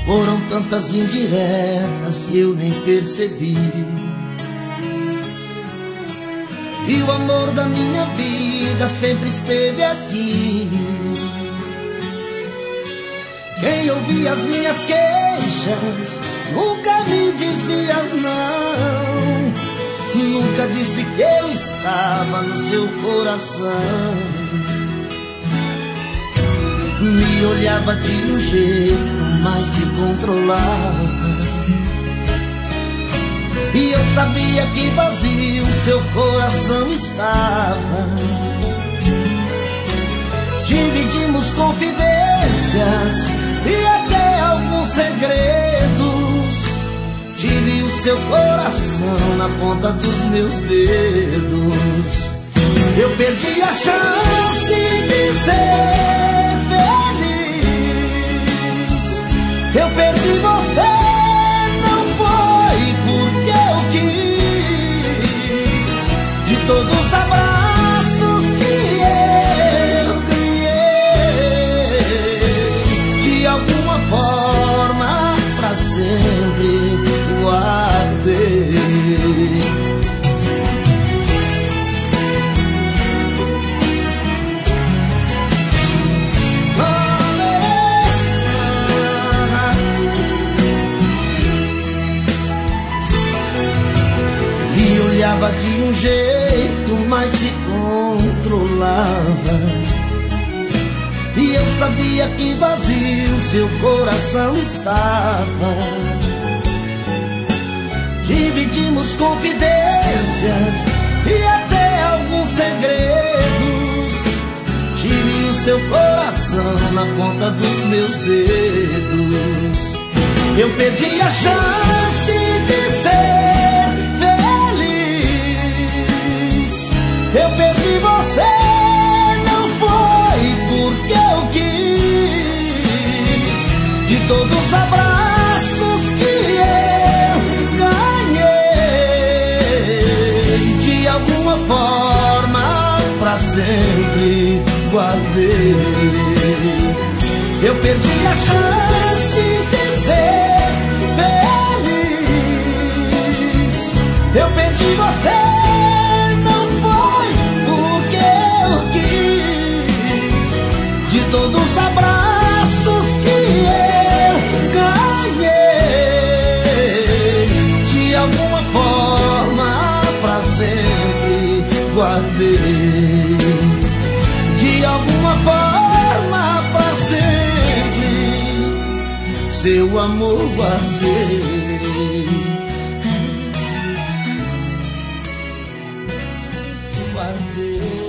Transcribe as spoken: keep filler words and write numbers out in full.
Foram tantas indiretas que eu nem percebi. E o amor da minha vida sempre esteve aqui. Quem ouvia as minhas queixas nunca me dizia não. Nunca disse que eu estava no seu coração. Me olhava de um jeito, mas se controlava. E eu sabia que vazio seu coração estava. Dividimos confidências e até alguns segredos. Tive o seu coração na ponta dos meus dedos. Eu perdi a chance de ser feliz. Eu perdi você, não foi porque eu quis. De todos os abraços que eu ganhei, de alguma forma pra sempre guardei. Olhava de um jeito, mas se controlava. E eu sabia que vazio seu coração estava. Dividimos confidências e até alguns segredos. Tive o seu coração na ponta dos meus dedos. Eu perdi a chance de ser feliz. Eu perdi você, não foi porque eu quis. De todos os abraços que eu ganhei, de alguma forma pra sempre guardei. Eu perdi a chance de ser feliz. Eu perdi você, de todos os abraços que eu ganhei, de alguma forma pra sempre guardei. De alguma forma pra sempre seu amor guardei. Guardei.